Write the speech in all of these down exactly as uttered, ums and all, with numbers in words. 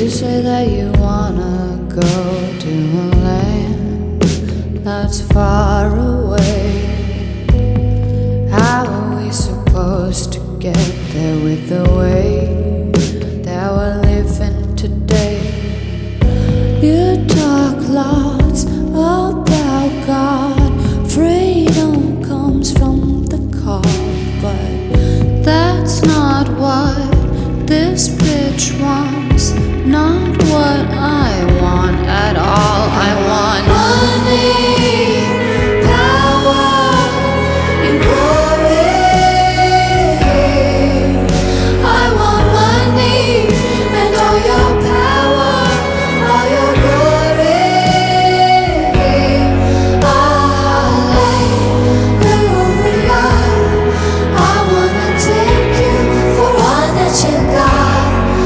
say that you wanna go to a land that's far away. How are we supposed to get there with the way that we're living today? You talk lots about God, freedom comes from the call, but that's not what this bitch wants, not what I want at all. I want money, power, and glory. I want money and all your power, all your glory. Hallelujah. I wanna take you for all that you got.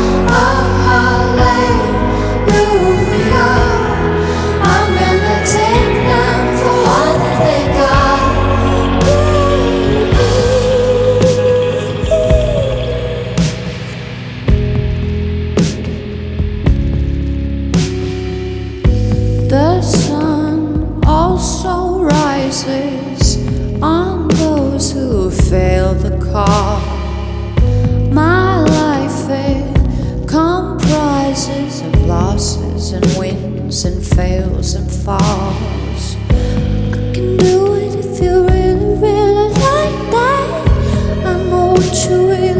The sun also rises on those who fail the call. My life, it comprises of losses and wins and fails and falls. I can do it if you really, really like that. I know what you will.